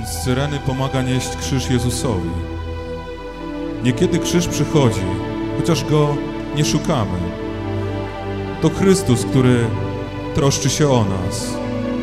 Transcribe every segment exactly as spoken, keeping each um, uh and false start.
z Cyreny pomaga nieść krzyż Jezusowi. Niekiedy krzyż przychodzi, chociaż go nie szukamy. To Chrystus, który troszczy się o nas.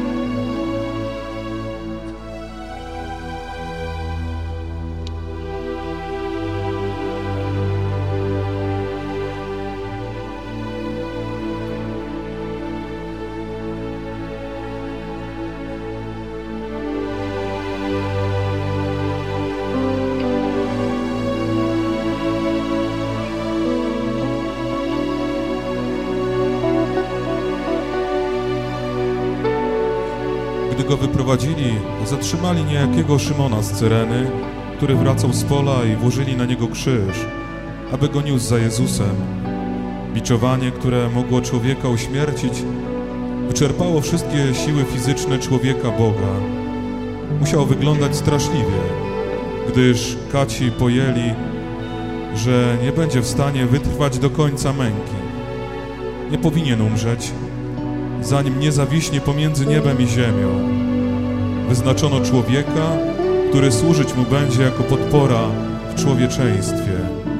Gdy go wyprowadzili, zatrzymali niejakiego Szymona z Cyreny, który wracał z pola, i włożyli na niego krzyż, aby go niósł za Jezusem. Biczowanie, które mogło człowieka uśmiercić, wyczerpało wszystkie siły fizyczne człowieka Boga. Musiał wyglądać straszliwie, gdyż kaci pojęli, że nie będzie w stanie wytrwać do końca męki. Nie powinien umrzeć, zanim nie zawiśnie pomiędzy niebem i ziemią. Wyznaczono człowieka, który służyć mu będzie jako podpora w człowieczeństwie.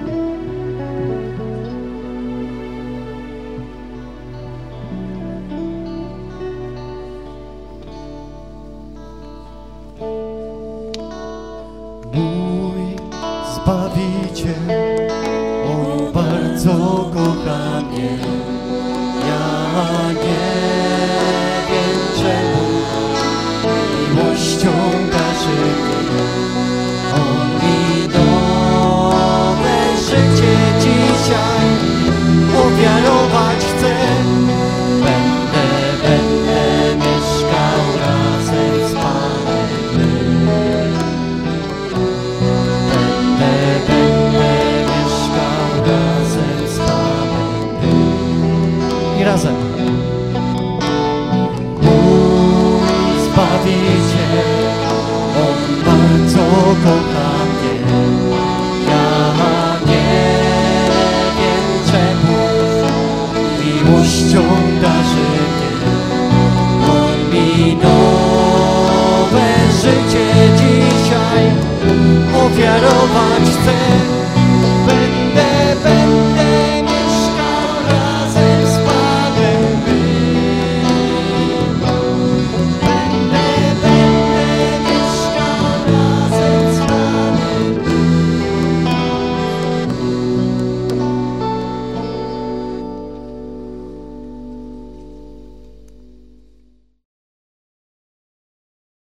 Mój Zbawiciel, On bardzo kocha mnie. Ja nie wiem czemu miłością darzy mnie. On mi nowe życie dzisiaj ofiarować chce. Będę, będę mieszkał razem z Panem. Będę, będę mieszkał razem z Panem. I razem. Mój Zbawiciel, On bardzo kocha mnie. Ja nie wiem czemu miłością darzy mnie. On mi nowe życie dzisiaj ofiarować chce.